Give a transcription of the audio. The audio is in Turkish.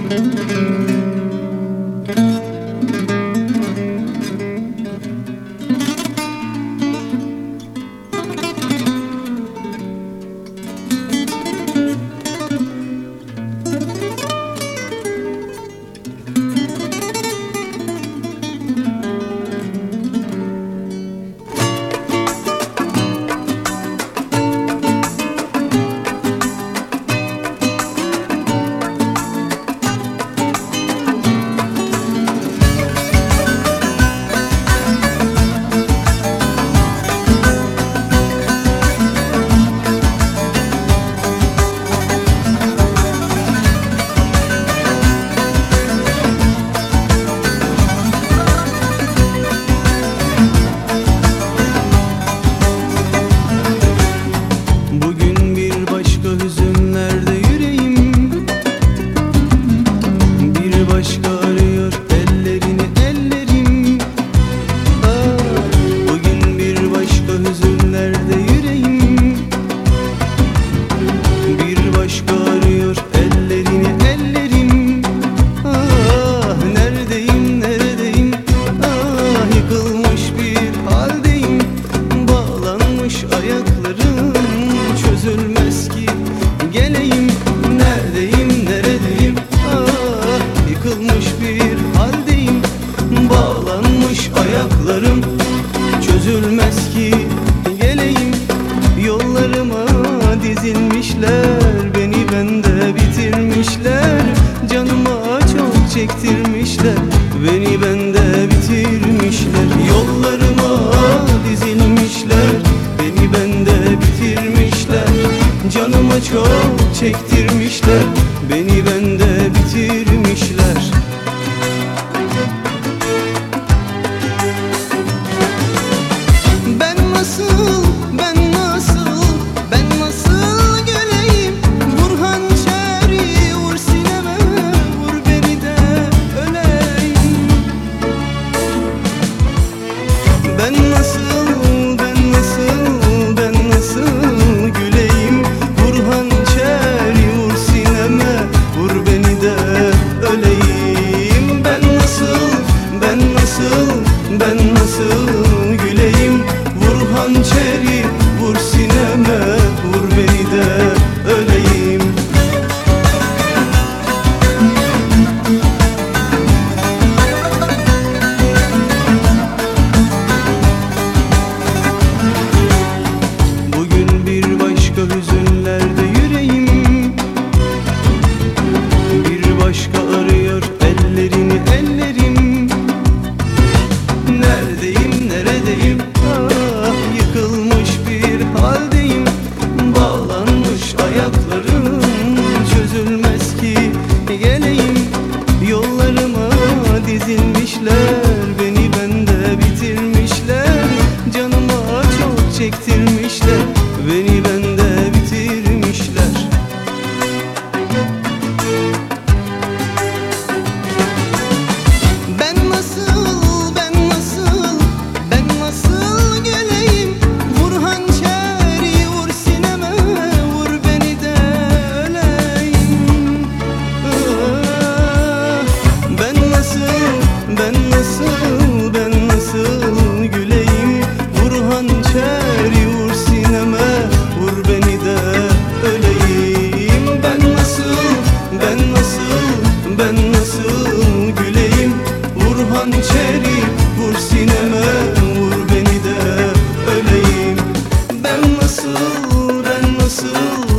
çözülmez ki. Geleyim yollarıma dizilmişler, beni bende bitirmişler. Canıma çok çektirmişler, beni bende bitirmişler. Yollarıma dizilmişler, beni bende bitirmişler. Canıma çok çektirmişler, beni bende bitirmişler. Ben nasıl güleyim, vur hançeri, vur sineme, vur beni de öleyim. Bugün bir başka hüzünlerde yüreğim, bir başka arıyor ellerini ellerim. Neredeyim, neredeyim? Ah, yıkılmış bir haldeyim. Bağlanmış ayaklarım, çözülmez ki. Geleyim yollarıma dizilmişler, beni bende bitirmişler. Canıma çok çektirmişler, beni bende bitirmişler. Ben nasıl güleyim, vur hançeri, vur sineme, vur beni de öleyim. Ben nasıl güleyim, vur hançeri, vur sineme, vur beni de öleyim. Ben nasıl